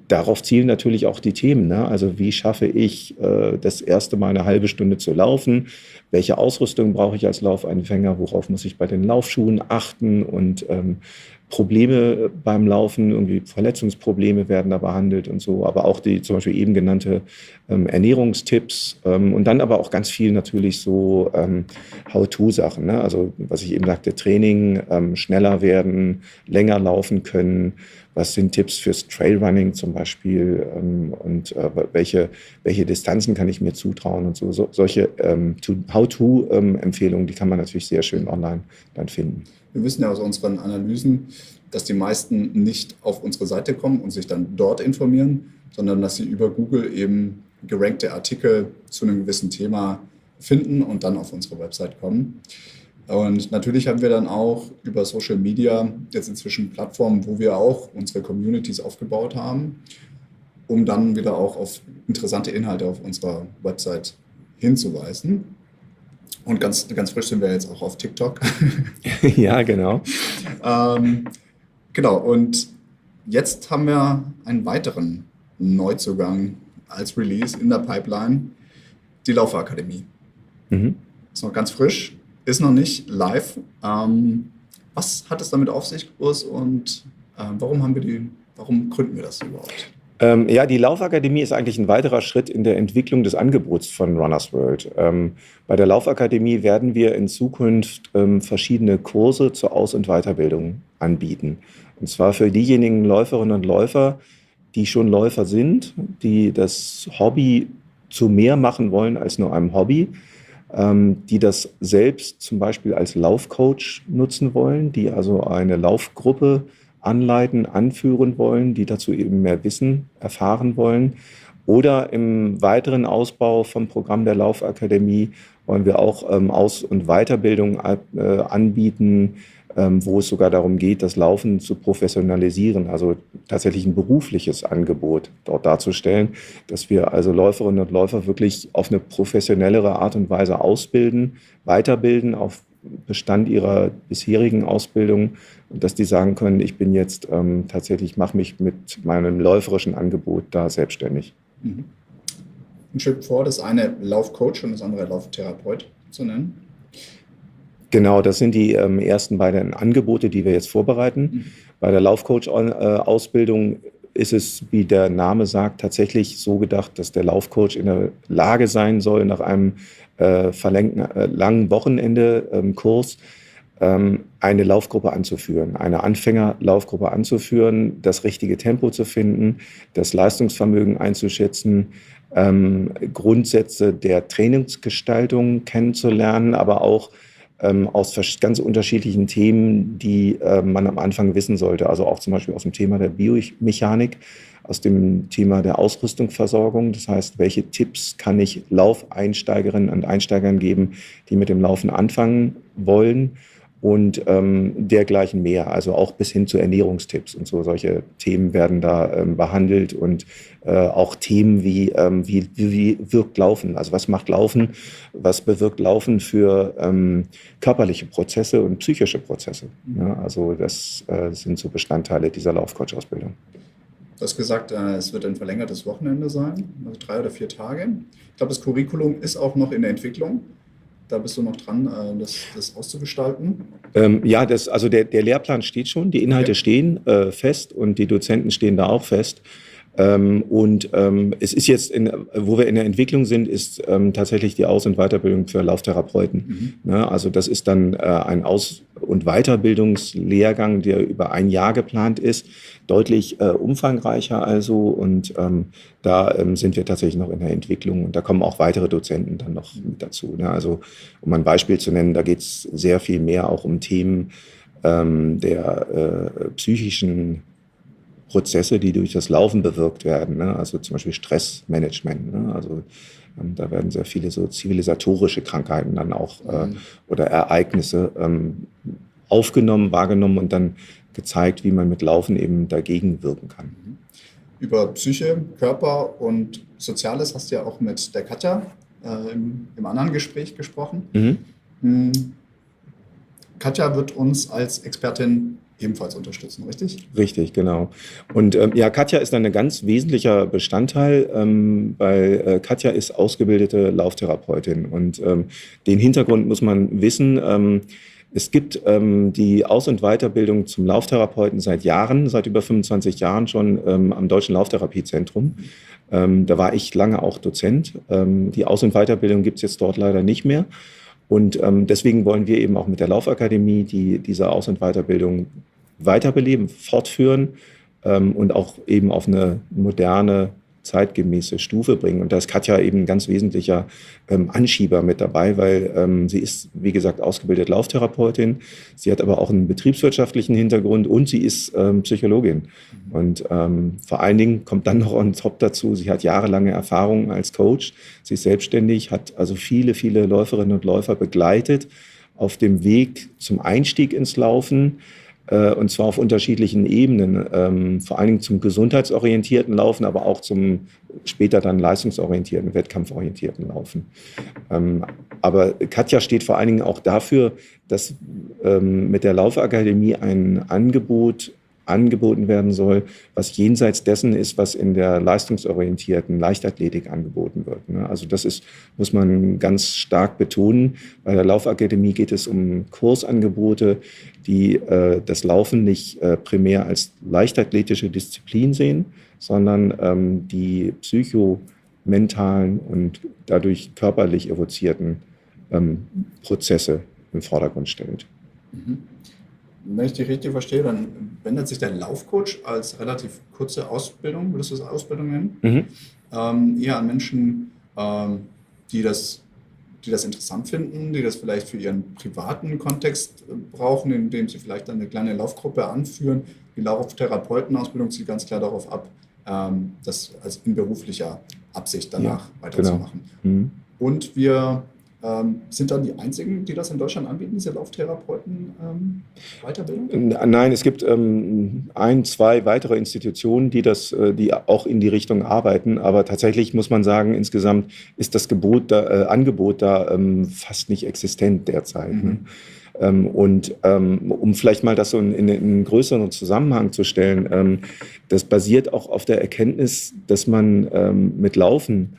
Speaker 5: darauf zielen natürlich auch die Themen. Ne? Also wie schaffe ich äh, das erste Mal eine halbe Stunde zu laufen? Welche Ausrüstung brauche ich als Laufeinfänger? Worauf muss ich bei den Laufschuhen achten? Und ähm, Probleme beim Laufen, irgendwie Verletzungsprobleme werden da behandelt und so, aber auch die zum Beispiel eben genannte ähm, Ernährungstipps ähm, und dann aber auch ganz viel natürlich so ähm, How-to-Sachen, ne? Also was ich eben sagte, Training, ähm, schneller werden, länger laufen können. Was sind Tipps fürs Trailrunning zum Beispiel ähm, und äh, welche, welche Distanzen kann ich mir zutrauen und so. so solche ähm, How-to-Empfehlungen, ähm, die kann man natürlich sehr schön online dann finden.
Speaker 4: Wir wissen ja aus unseren Analysen, dass die meisten nicht auf unsere Seite kommen und sich dann dort informieren, sondern dass sie über Google eben gerankte Artikel zu einem gewissen Thema finden und dann auf unsere Website kommen. Und natürlich haben wir dann auch über Social Media jetzt inzwischen Plattformen, wo wir auch unsere Communities aufgebaut haben, um dann wieder auch auf interessante Inhalte auf unserer Website hinzuweisen. Und ganz, ganz frisch sind wir jetzt auch auf TikTok.
Speaker 5: Ja, genau.
Speaker 4: ähm, genau, und jetzt haben wir einen weiteren Neuzugang als Release in der Pipeline, die Laufakademie. Mhm. Ist noch ganz frisch, ist noch nicht live. Ähm, was hat es damit auf sich, Urs, und äh, warum haben wir die, warum gründen wir das überhaupt?
Speaker 5: Ähm, ja, die Laufakademie ist eigentlich ein weiterer Schritt in der Entwicklung des Angebots von Runners World. Ähm, bei der Laufakademie werden wir in Zukunft ähm, verschiedene Kurse zur Aus- und Weiterbildung anbieten. Und zwar für diejenigen Läuferinnen und Läufer, die schon Läufer sind, die das Hobby zu mehr machen wollen als nur einem Hobby, ähm, die das selbst zum Beispiel als Laufcoach nutzen wollen, die also eine Laufgruppe anleiten, anführen wollen, die dazu eben mehr Wissen erfahren wollen. Oder im weiteren Ausbau vom Programm der Laufakademie wollen wir auch ähm, Aus- und Weiterbildung äh, anbieten, ähm, wo es sogar darum geht, das Laufen zu professionalisieren, also tatsächlich ein berufliches Angebot dort darzustellen, dass wir also Läuferinnen und Läufer wirklich auf eine professionellere Art und Weise ausbilden, weiterbilden auf Bestand ihrer bisherigen Ausbildung und dass die sagen können, ich bin jetzt ähm, tatsächlich, mache mich mit meinem läuferischen Angebot da selbstständig.
Speaker 4: Mhm. Ein Schritt vor, das eine Laufcoach und das andere Lauftherapeut zu nennen.
Speaker 5: Genau, das sind die ähm, ersten beiden Angebote, die wir jetzt vorbereiten. Mhm. Bei der Laufcoach-Ausbildung ist es, wie der Name sagt, tatsächlich so gedacht, dass der Laufcoach in der Lage sein soll, nach einem äh, verlängten, äh, langen Wochenende-Kurs ähm, eine Laufgruppe anzuführen, eine Anfängerlaufgruppe anzuführen, das richtige Tempo zu finden, das Leistungsvermögen einzuschätzen, ähm, Grundsätze der Trainingsgestaltung kennenzulernen, aber auch ähm, aus ganz unterschiedlichen Themen, die äh, man am Anfang wissen sollte. Also auch zum Beispiel aus dem Thema der Biomechanik, aus dem Thema der Ausrüstungsversorgung. Das heißt, welche Tipps kann ich Laufeinsteigerinnen und Einsteigern geben, die mit dem Laufen anfangen wollen? Und ähm, dergleichen mehr, also auch bis hin zu Ernährungstipps und so. Solche Themen werden da ähm, behandelt und äh, auch Themen wie, ähm, wie, wie wirkt Laufen, also was macht Laufen, was bewirkt Laufen für ähm, körperliche Prozesse und psychische Prozesse. Ja, also das äh, sind so Bestandteile dieser Laufcoach-Ausbildung.
Speaker 4: Du hast gesagt, äh, es wird ein verlängertes Wochenende sein, also drei oder vier Tage. Ich glaube, das Curriculum ist auch noch in der Entwicklung. Da bist du noch dran, das, das auszugestalten? Ähm,
Speaker 5: ja, das, also der, der Lehrplan steht schon, die Inhalte okay. stehen äh, fest und die Dozenten stehen da auch fest. Ähm, und ähm, es ist jetzt, in, wo wir in der Entwicklung sind, ist ähm, tatsächlich die Aus- und Weiterbildung für Lauftherapeuten. Mhm. Ne? Also das ist dann äh, ein Aus- und Weiterbildungslehrgang, der über ein Jahr geplant ist, deutlich äh, umfangreicher also. Und ähm, da ähm, sind wir tatsächlich noch in der Entwicklung und da kommen auch weitere Dozenten dann noch mit dazu. Ne? Also um ein Beispiel zu nennen, da geht es sehr viel mehr auch um Themen ähm, der äh, psychischen Prozesse, die durch das Laufen bewirkt werden, ne? Also zum Beispiel Stressmanagement. Ne? Also ähm, da werden sehr viele so zivilisatorische Krankheiten dann auch äh, mhm. oder Ereignisse ähm, aufgenommen, wahrgenommen und dann gezeigt, wie man mit Laufen eben dagegen wirken kann.
Speaker 4: Über Psyche, Körper und Soziales hast du ja auch mit der Katja äh, im, im anderen Gespräch gesprochen. Mhm. Mhm. Katja wird uns als Expertin ebenfalls unterstützen, richtig?
Speaker 5: Richtig, genau. Und ähm, ja, Katja ist dann ein ganz wesentlicher Bestandteil, ähm, weil äh, Katja ist ausgebildete Lauftherapeutin. Und ähm, den Hintergrund muss man wissen. Ähm, es gibt ähm, die Aus- und Weiterbildung zum Lauftherapeuten seit Jahren, seit über fünfundzwanzig Jahren schon ähm, am Deutschen Lauftherapiezentrum. Ähm, da war ich lange auch Dozent. Ähm, die Aus- und Weiterbildung gibt es jetzt dort leider nicht mehr. Und ähm, deswegen wollen wir eben auch mit der Laufakademie die, diese Aus- und Weiterbildung weiterbeleben, fortführen ähm, und auch eben auf eine moderne, zeitgemäße Stufe bringen. Und da ist Katja eben ein ganz wesentlicher ähm, Anschieber mit dabei, weil ähm, sie ist, wie gesagt, ausgebildete Lauftherapeutin. Sie hat aber auch einen betriebswirtschaftlichen Hintergrund und sie ist ähm, Psychologin. Und ähm, vor allen Dingen kommt dann noch on top dazu, sie hat jahrelange Erfahrung als Coach. Sie ist selbstständig, hat also viele, viele Läuferinnen und Läufer begleitet auf dem Weg zum Einstieg ins Laufen. Und zwar auf unterschiedlichen Ebenen, ähm, vor allen Dingen zum gesundheitsorientierten Laufen, aber auch zum später dann leistungsorientierten, wettkampforientierten Laufen. Ähm, aber Katja steht vor allen Dingen auch dafür, dass ähm, mit der Laufakademie ein Angebot angeboten werden soll, was jenseits dessen ist, was in der leistungsorientierten Leichtathletik angeboten wird. Also das ist, muss man ganz stark betonen. Bei der Laufakademie geht es um Kursangebote, die äh, das Laufen nicht äh, primär als leichtathletische Disziplin sehen, sondern ähm, die psychomentalen und dadurch körperlich evozierten ähm, Prozesse im Vordergrund stellt.
Speaker 4: Mhm. Wenn ich dich richtig verstehe, dann wendet sich der Laufcoach als relativ kurze Ausbildung, würdest du das Ausbildung nennen, mhm. ähm, eher an Menschen, ähm, die, das, die das interessant finden, die das vielleicht für ihren privaten Kontext brauchen, indem sie vielleicht dann eine kleine Laufgruppe anführen. Die Lauftherapeutenausbildung zielt ganz klar darauf ab, ähm, das als in beruflicher Absicht danach ja, weiterzumachen. Genau. Mhm. Und wir Ähm, sind dann die einzigen, die das in Deutschland anbieten, diese Lauftherapeuten ähm, Weiterbildung?
Speaker 5: Nein, es gibt ähm, ein, zwei weitere Institutionen, die das, die auch in die Richtung arbeiten. Aber tatsächlich muss man sagen, insgesamt ist das Gebot da, äh, Angebot da ähm, fast nicht existent derzeit. Mhm. Ne? Ähm, und ähm, um vielleicht mal das so in, in, in einen größeren Zusammenhang zu stellen, ähm, das basiert auch auf der Erkenntnis, dass man ähm, mit Laufen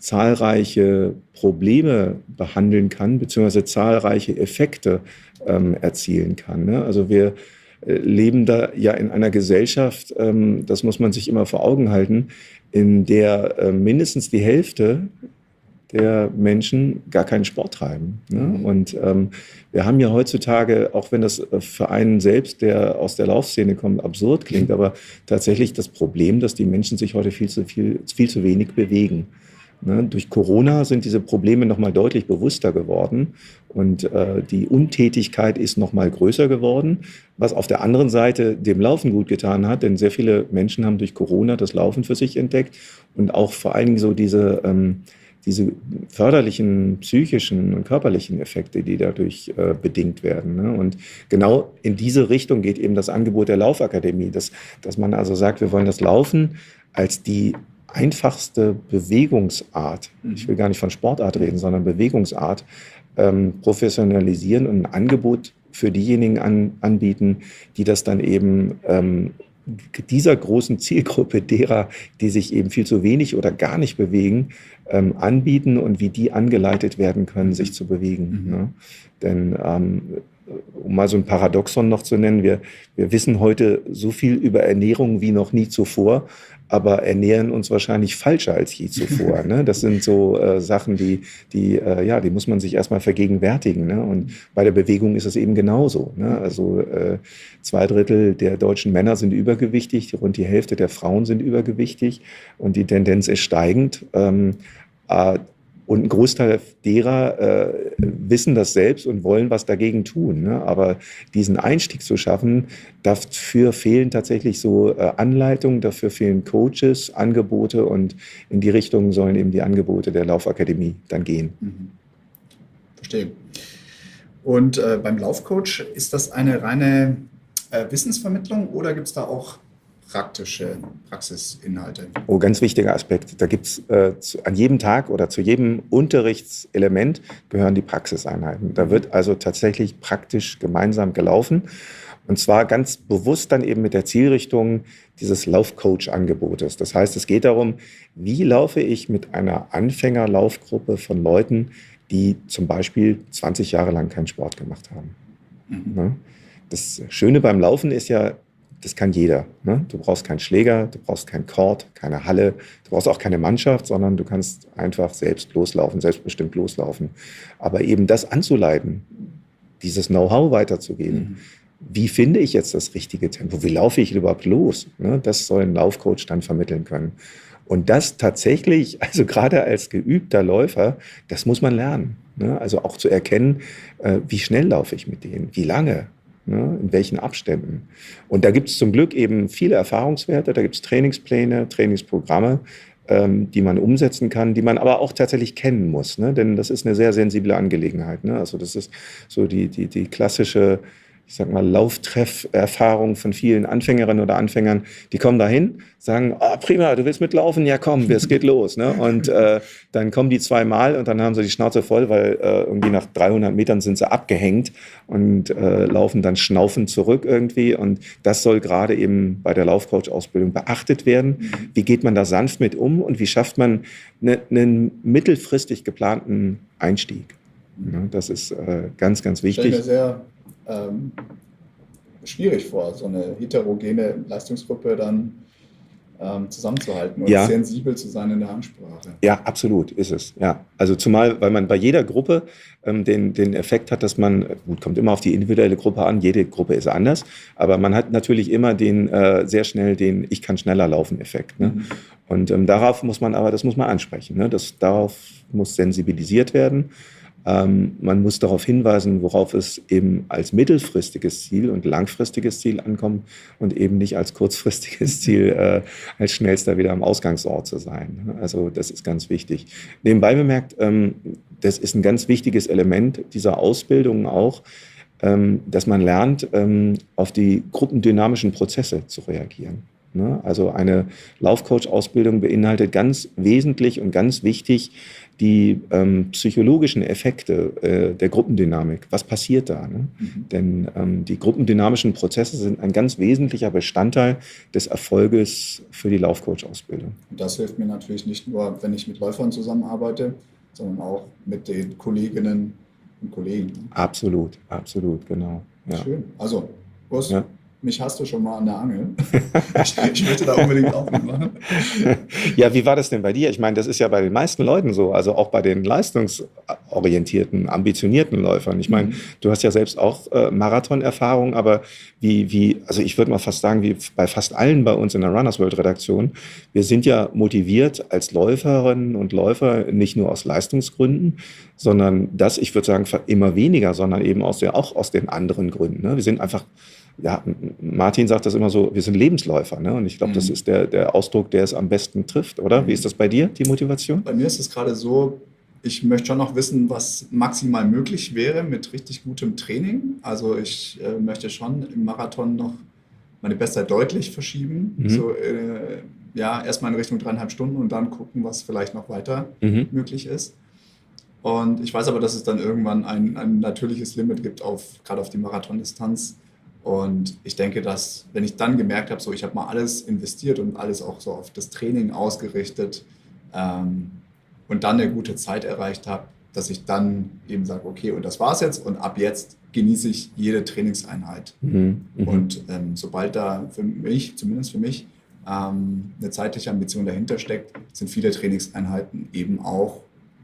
Speaker 5: zahlreiche Probleme behandeln kann, beziehungsweise zahlreiche Effekte ähm, erzielen kann. Ne? Also wir äh, leben da ja in einer Gesellschaft, ähm, das muss man sich immer vor Augen halten, in der äh, mindestens die Hälfte der Menschen gar keinen Sport treiben. Ne? Mhm. Und ähm, wir haben ja heutzutage, auch wenn das für einen selbst, der aus der Laufszene kommt, absurd klingt, aber tatsächlich das Problem, dass die Menschen sich heute viel zu viel, viel zu wenig bewegen. Ne, durch Corona sind diese Probleme noch mal deutlich bewusster geworden und äh, die Untätigkeit ist noch mal größer geworden, was auf der anderen Seite dem Laufen gut getan hat, denn sehr viele Menschen haben durch Corona das Laufen für sich entdeckt und auch vor allen Dingen so diese, ähm, diese förderlichen psychischen und körperlichen Effekte, die dadurch äh, bedingt werden. Ne? Und genau in diese Richtung geht eben das Angebot der Laufakademie, dass, dass man also sagt, wir wollen das Laufen als die einfachste Bewegungsart, ich will gar nicht von Sportart reden, sondern Bewegungsart, ähm, professionalisieren und ein Angebot für diejenigen an, anbieten, die das dann eben ähm, dieser großen Zielgruppe derer, die sich eben viel zu wenig oder gar nicht bewegen, ähm, anbieten und wie die angeleitet werden können, sich zu bewegen. Mhm. Ne? Denn ähm, um mal so ein Paradoxon noch zu nennen, wir, wir wissen heute so viel über Ernährung wie noch nie zuvor, aber ernähren uns wahrscheinlich falscher als je zuvor. Ne? Das sind so äh, Sachen, die, die, äh, ja, die muss man sich erstmal vergegenwärtigen. Ne? Und bei der Bewegung ist es eben genauso. Ne? Also äh, zwei Drittel der deutschen Männer sind übergewichtig, rund die Hälfte der Frauen sind übergewichtig und die Tendenz ist steigend. Ähm, äh, Und ein Großteil derer äh, wissen das selbst und wollen was dagegen tun. Ne? Aber diesen Einstieg zu schaffen, dafür fehlen tatsächlich so äh, Anleitungen, dafür fehlen Coaches, Angebote und in die Richtung sollen eben die Angebote der Laufakademie dann gehen.
Speaker 4: Mhm. Verstehe. Und äh, beim Laufcoach, ist das eine reine äh, Wissensvermittlung oder gibt es da auch praktische Praxisinhalte?
Speaker 5: Oh, ganz wichtiger Aspekt. Da gibt es äh, an jedem Tag oder zu jedem Unterrichtselement gehören die Praxiseinheiten. Da wird also tatsächlich praktisch gemeinsam gelaufen. Und zwar ganz bewusst dann eben mit der Zielrichtung dieses Laufcoach-Angebotes. Das heißt, es geht darum, wie laufe ich mit einer Anfängerlaufgruppe von Leuten, die zum Beispiel zwanzig Jahre lang keinen Sport gemacht haben. Mhm. Das Schöne beim Laufen ist ja, das kann jeder. Ne? Du brauchst keinen Schläger, du brauchst keinen Court, keine Halle, du brauchst auch keine Mannschaft, sondern du kannst einfach selbst loslaufen, selbstbestimmt loslaufen. Aber eben das anzuleiten, dieses Know-how weiterzugeben, mhm. wie finde ich jetzt das richtige Tempo, wie laufe ich überhaupt los? Ne? Das soll ein Laufcoach dann vermitteln können. Und das tatsächlich, also gerade als geübter Läufer, das muss man lernen. Ne? Also auch zu erkennen, äh, wie schnell laufe ich mit denen, wie lange. Ne, in welchen Abständen. Und da gibt es zum Glück eben viele Erfahrungswerte, da gibt es Trainingspläne, Trainingsprogramme, ähm, die man umsetzen kann, die man aber auch tatsächlich kennen muss. Ne? Denn das ist eine sehr sensible Angelegenheit. Ne? Also das ist so die, die, die klassische, ich sag mal, Lauftrefferfahrung von vielen Anfängerinnen oder Anfängern. Die kommen dahin, sagen, oh, prima, du willst mitlaufen? Ja, komm, es geht los. Ne? Und äh, dann kommen die zweimal und dann haben sie die Schnauze voll, weil äh, irgendwie nach dreihundert Metern sind sie abgehängt und äh, laufen dann schnaufend zurück irgendwie. Und das soll gerade eben bei der Laufcoach-Ausbildung beachtet werden. Wie geht man da sanft mit um und wie schafft man ne, einen mittelfristig geplanten Einstieg? Ne? Das ist äh, ganz, ganz wichtig.
Speaker 4: Sehr Ähm, schwierig vor, so eine heterogene Leistungsgruppe dann ähm, zusammenzuhalten und
Speaker 5: ja.
Speaker 4: sensibel zu sein in der Ansprache.
Speaker 5: Ja, absolut ist es. Ja, also zumal, weil man bei jeder Gruppe ähm, den, den Effekt hat, dass man, gut, kommt immer auf die individuelle Gruppe an, jede Gruppe ist anders, aber man hat natürlich immer den äh, sehr schnell den Ich kann schneller laufen Effekt. Ne? Mhm. Und ähm, darauf muss man aber, das muss man ansprechen. Ne? Das, darauf muss sensibilisiert werden. Ähm, man muss darauf hinweisen, worauf es eben als mittelfristiges Ziel und langfristiges Ziel ankommt und eben nicht als kurzfristiges Ziel, äh, als schnellster wieder am Ausgangsort zu sein. Also das ist ganz wichtig. Nebenbei bemerkt, ähm, das ist ein ganz wichtiges Element dieser Ausbildung auch, ähm, dass man lernt, ähm, auf die gruppendynamischen Prozesse zu reagieren. Ne? Also eine Laufcoach-Ausbildung beinhaltet ganz wesentlich und ganz wichtig die ähm, psychologischen Effekte äh, der Gruppendynamik. Was passiert da? Ne? Mhm. Denn ähm, die gruppendynamischen Prozesse sind ein ganz wesentlicher Bestandteil des Erfolges für die Laufcoach-Ausbildung.
Speaker 4: Und das hilft mir natürlich nicht nur, wenn ich mit Läufern zusammenarbeite, sondern auch mit den Kolleginnen und Kollegen.
Speaker 5: Absolut, absolut, genau. Ja.
Speaker 4: Schön. Also, Urs,
Speaker 5: ja.
Speaker 4: mich hast du schon mal an der Angel. Ich, ich möchte da unbedingt auch mitmachen.
Speaker 5: Ja, wie war das denn bei dir? Ich meine, das ist ja bei den meisten Leuten so, also auch bei den leistungsorientierten, ambitionierten Läufern. Ich meine, mhm. du hast ja selbst auch äh, Marathonerfahrung, aber wie, wie, also ich würde mal fast sagen, wie bei fast allen bei uns in der Runners World Redaktion, wir sind ja motiviert als Läuferinnen und Läufer nicht nur aus Leistungsgründen, sondern das, ich würde sagen, immer weniger, sondern eben aus der, auch aus den anderen Gründen. Ne? Wir sind einfach Ja, Martin sagt das immer so, wir sind Lebensläufer. Ne? Und ich glaube, mhm. das ist der, der Ausdruck, der es am besten trifft, oder? Mhm. Wie ist das bei dir, die Motivation?
Speaker 4: Bei mir ist es gerade so, ich möchte schon noch wissen, was maximal möglich wäre mit richtig gutem Training. Also ich äh, möchte schon im Marathon noch meine Bestzeit deutlich verschieben. Mhm. So, äh, ja, erstmal in Richtung dreieinhalb Stunden und dann gucken, was vielleicht noch weiter mhm. möglich ist. Und ich weiß aber, dass es dann irgendwann ein, ein natürliches Limit gibt, auf, gerade auf die Marathondistanz. Und ich denke, dass, wenn ich dann gemerkt habe, so ich habe mal alles investiert und alles auch so auf das Training ausgerichtet ähm, und dann eine gute Zeit erreicht habe, dass ich dann eben sage, okay, und das war's jetzt und ab jetzt genieße ich jede Trainingseinheit. Mhm, und ähm, sobald da für mich, zumindest für mich, ähm, eine zeitliche Ambition dahinter steckt, sind viele Trainingseinheiten eben auch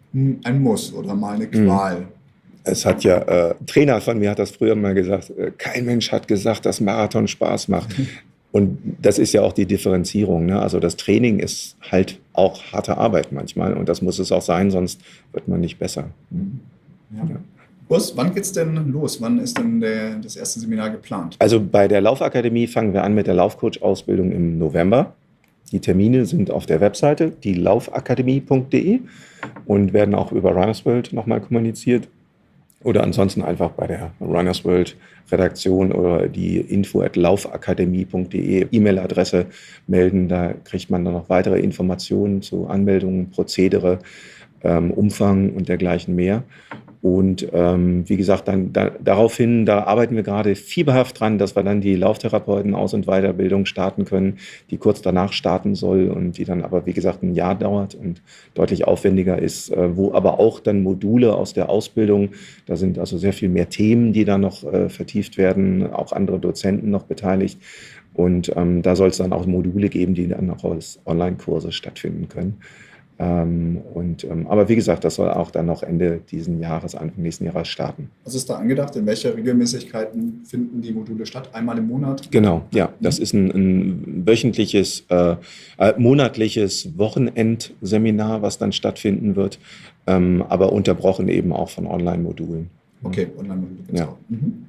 Speaker 4: ein Muss oder mal eine Qual. Mhm.
Speaker 5: Es hat ja, äh, ein Trainer von mir hat das früher mal gesagt, äh, kein Mensch hat gesagt, dass Marathon Spaß macht. Und das ist ja auch die Differenzierung. Ne? Also das Training ist halt auch harte Arbeit manchmal und das muss es auch sein, sonst wird man nicht besser.
Speaker 4: Ja. Ja. Urs, wann geht's denn los? Wann ist denn der, das erste Seminar geplant?
Speaker 5: Also bei der Laufakademie fangen wir an mit der Laufcoach-Ausbildung im November. Die Termine sind auf der Webseite, die laufakademie punkt de und werden auch über Runners World nochmal kommuniziert. Oder ansonsten einfach bei der Runners World Redaktion oder die info at laufakademie punkt de E-Mail-Adresse melden. Da kriegt man dann noch weitere Informationen zu Anmeldungen, Prozedere, ähm, Umfang und dergleichen mehr. Und ähm, wie gesagt, dann da, daraufhin, da arbeiten wir gerade fieberhaft dran, dass wir dann die Lauftherapeuten Aus- und Weiterbildung starten können, die kurz danach starten soll und die dann aber, wie gesagt, ein Jahr dauert und deutlich aufwendiger ist, äh, wo aber auch dann Module aus der Ausbildung, da sind also sehr viel mehr Themen, die da noch äh, vertieft werden, auch andere Dozenten noch beteiligt. Und ähm, da soll es dann auch Module geben, die dann auch als Online-Kurse stattfinden können. Ähm, und, ähm, aber wie gesagt, das soll auch dann noch Ende diesen Jahres, Anfang nächsten Jahres starten.
Speaker 4: Was ist da angedacht? In welcher Regelmäßigkeiten finden die Module statt? Einmal im Monat?
Speaker 5: Genau, ja. Das ist ein, ein wöchentliches, äh, äh, monatliches Wochenendseminar, was dann stattfinden wird, ähm, aber unterbrochen eben auch von Online-Modulen.
Speaker 4: Okay, Online-Module gibt's
Speaker 5: Ja.
Speaker 4: auch. Mhm.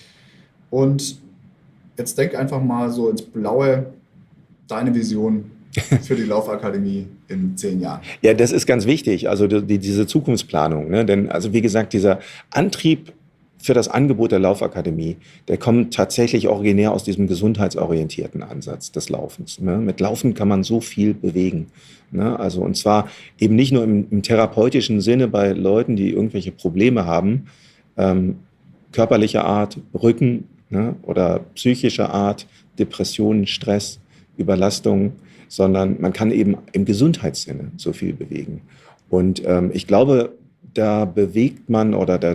Speaker 4: Und jetzt denk einfach mal so ins Blaue, deine Vision für die Laufakademie in zehn Jahren.
Speaker 5: Ja, das ist ganz wichtig, also die, diese Zukunftsplanung. Ne? Denn, also wie gesagt, dieser Antrieb für das Angebot der Laufakademie, der kommt tatsächlich originär aus diesem gesundheitsorientierten Ansatz des Laufens. Ne? Mit Laufen kann man so viel bewegen. Ne? Also, und zwar eben nicht nur im, im therapeutischen Sinne bei Leuten, die irgendwelche Probleme haben, ähm, körperlicher Art, Rücken, ne? Oder psychischer Art, Depressionen, Stress, Überlastung, sondern man kann eben im Gesundheitssinne so viel bewegen. Und ähm, ich glaube, da bewegt man oder da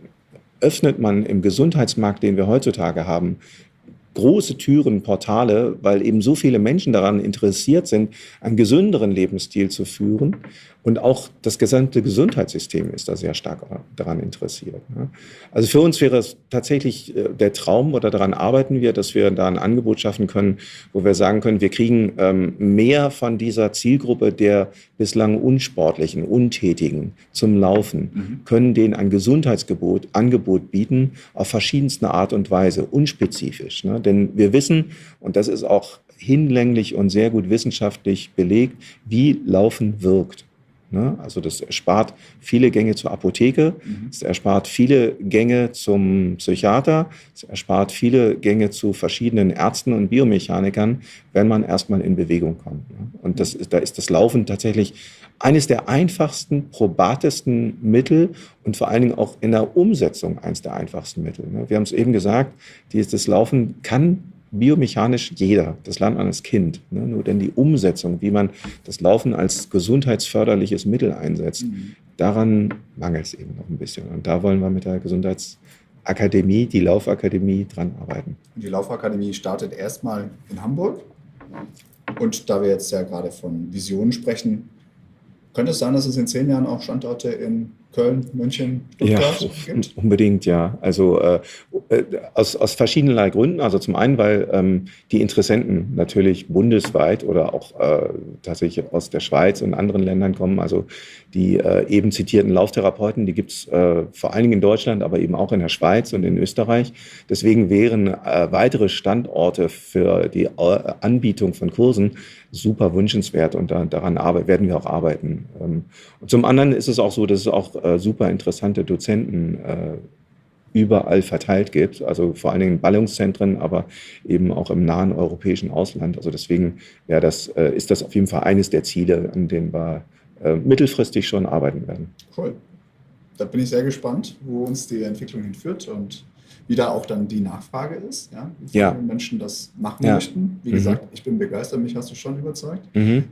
Speaker 5: öffnet man im Gesundheitsmarkt, den wir heutzutage haben, große Türen, Portale, weil eben so viele Menschen daran interessiert sind, einen gesünderen Lebensstil zu führen. Und auch das gesamte Gesundheitssystem ist da sehr stark daran interessiert. Also für uns wäre es tatsächlich der Traum, oder daran arbeiten wir, dass wir da ein Angebot schaffen können, wo wir sagen können, wir kriegen mehr von dieser Zielgruppe der bislang Unsportlichen, Untätigen zum Laufen, mhm. können denen ein Gesundheitsgebot, Angebot bieten auf verschiedenste Art und Weise, unspezifisch. Ne? Denn wir wissen, und das ist auch hinlänglich und sehr gut wissenschaftlich belegt, wie Laufen wirkt. Also das erspart viele Gänge zur Apotheke, es erspart viele Gänge zum Psychiater, es erspart viele Gänge zu verschiedenen Ärzten und Biomechanikern, wenn man erstmal in Bewegung kommt. Und das ist, da ist das Laufen tatsächlich eines der einfachsten, probatesten Mittel und vor allen Dingen auch in der Umsetzung eines der einfachsten Mittel. Wir haben es eben gesagt, das Laufen kann biomechanisch jeder, das lernt man als Kind. Ne? Nur denn die Umsetzung, wie man das Laufen als gesundheitsförderliches Mittel einsetzt, mhm. daran mangelt es eben noch ein bisschen. Und da wollen wir mit der Gesundheitsakademie, die Laufakademie, dran arbeiten.
Speaker 4: Die Laufakademie startet erstmal in Hamburg. Und da wir jetzt ja gerade von Visionen sprechen, könnte es sein, dass es in zehn Jahren auch Standorte in Köln, München, Stuttgart
Speaker 5: ja,
Speaker 4: gibt?
Speaker 5: Unbedingt, ja. Also äh, aus, aus verschiedenerlei Gründen. Also zum einen, weil ähm, die Interessenten natürlich bundesweit oder auch äh, tatsächlich aus der Schweiz und anderen Ländern kommen. Also die äh, eben zitierten Lauftherapeuten, die gibt es äh, vor allen Dingen in Deutschland, aber eben auch in der Schweiz und in Österreich. Deswegen wären äh, weitere Standorte für die äh, Anbietung von Kursen super wünschenswert, und da, daran arbeit, werden wir auch arbeiten. Ähm, und zum anderen ist es auch so, dass es auch äh, super interessante Dozenten äh, überall verteilt gibt, also vor allen Dingen in Ballungszentren, aber eben auch im nahen europäischen Ausland. Also deswegen ja, das, äh, ist das auf jeden Fall eines der Ziele, an denen wir äh, mittelfristig schon arbeiten werden.
Speaker 4: Cool. Da bin ich sehr gespannt, wo uns die Entwicklung hinführt und wie da auch dann die Nachfrage ist, ja, wie viele
Speaker 5: ja.
Speaker 4: Menschen das machen
Speaker 5: ja.
Speaker 4: möchten. Wie mhm. gesagt, ich bin begeistert, mich hast du schon überzeugt.
Speaker 5: Mhm.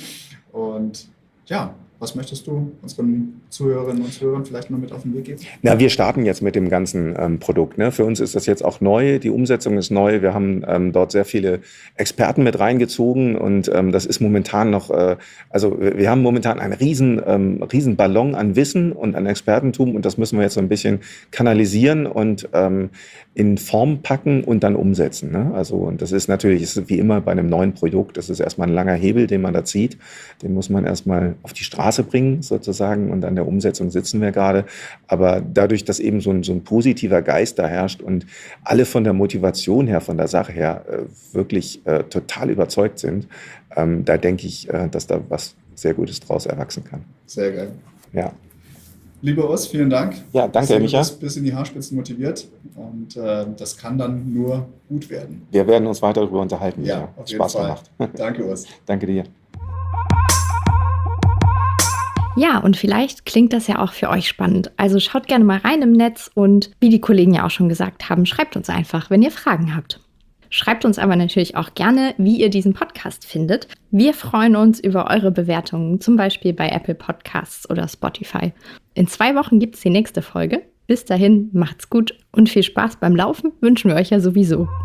Speaker 4: Und ja, was möchtest du unseren Zuhörerinnen und Zuhörern vielleicht noch mit auf den Weg geben?
Speaker 5: Na, wir starten jetzt mit dem ganzen ähm, Produkt. Ne? Für uns ist das jetzt auch neu. Die Umsetzung ist neu. Wir haben ähm, dort sehr viele Experten mit reingezogen, und ähm, das ist momentan noch, äh, also wir haben momentan einen riesen, ähm, riesen Ballon an Wissen und an Expertentum, und das müssen wir jetzt so ein bisschen kanalisieren und ähm, in Form packen und dann umsetzen. Ne? Also, und das ist natürlich, ist wie immer bei einem neuen Produkt, das ist erstmal ein langer Hebel, den man da zieht. Den muss man erstmal auf die Straße bringen sozusagen, und an der Umsetzung sitzen wir gerade. Aber dadurch, dass eben so ein, so ein positiver Geist da herrscht und alle von der Motivation her, von der Sache her äh, wirklich äh, total überzeugt sind, ähm, da denke ich, äh, dass da was sehr Gutes draus erwachsen kann.
Speaker 4: Sehr geil.
Speaker 5: Ja.
Speaker 4: Lieber Urs, vielen Dank.
Speaker 5: Ja, danke, Herr Micha.
Speaker 4: Du bist bis in die Haarspitzen motiviert und äh, das kann dann nur gut werden.
Speaker 5: Wir werden uns weiter darüber unterhalten.
Speaker 4: Ja, auf jeden
Speaker 5: Spaß
Speaker 4: Fall.
Speaker 5: gemacht.
Speaker 4: Danke, Urs.
Speaker 5: Danke dir.
Speaker 1: Ja, und vielleicht klingt das ja auch für euch spannend. Also schaut gerne mal rein im Netz und wie die Kollegen ja auch schon gesagt haben, schreibt uns einfach, wenn ihr Fragen habt. Schreibt uns aber natürlich auch gerne, wie ihr diesen Podcast findet. Wir freuen uns über eure Bewertungen, zum Beispiel bei Apple Podcasts oder Spotify. In zwei Wochen gibt es die nächste Folge. Bis dahin, macht's gut und viel Spaß beim Laufen wünschen wir euch ja sowieso.